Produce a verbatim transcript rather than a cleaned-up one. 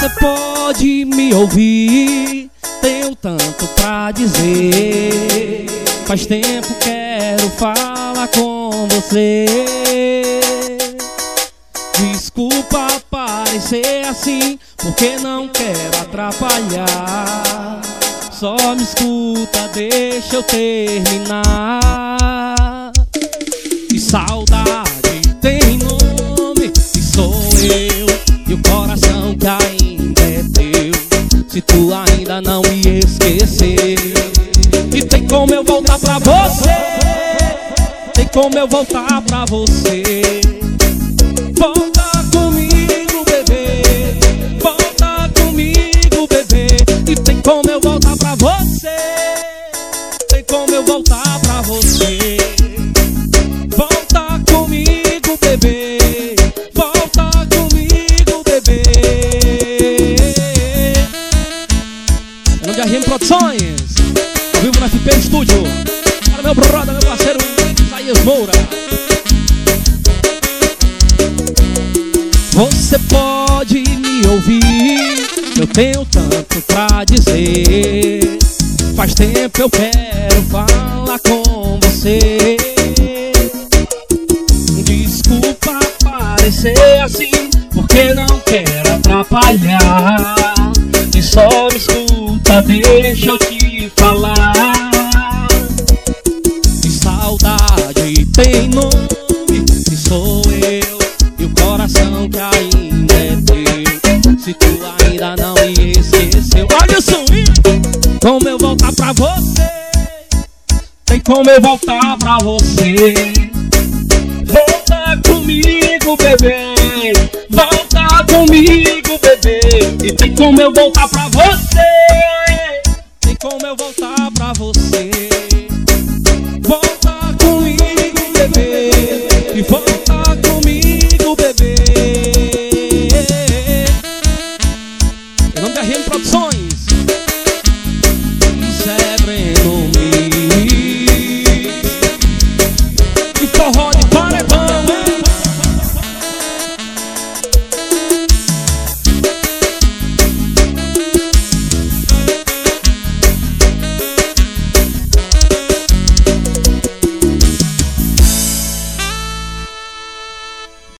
Você pode me ouvir, tenho tanto pra dizer. Faz tempo quero falar com você. Desculpa parecer assim, porque não quero atrapalhar. Só me escuta, deixa eu terminar. E saudade tem nome, e sou eu, e o coração que ainda é teu. Se tu ainda não me esqueceu, e tem como eu voltar pra você, tem como eu voltar pra você. Volta comigo, bebê, volta comigo, bebê. E tem como eu voltar pra você, tem como eu voltar pra você. Volta comigo, bebê, volta comigo, bebê. Nome de R M Produções, ao vivo no F P Estúdio. Para meu brother, meu parceiro Isaías Moura. Você pode me ouvir, eu tenho tanto pra dizer. Faz tempo eu quero falar com você. Desculpa parecer assim, porque não quero atrapalhar. E só me escuta, deixa eu te falar. E saudade tem nome, e sou eu, e o coração que ainda é teu. Se tu ainda não me esqueceu, olha o swing. Como eu voltar pra você, tem como eu voltar pra você. Volta comigo, bebê, volta comigo, bebê. E tem como eu voltar pra você, tem como eu voltar pra você.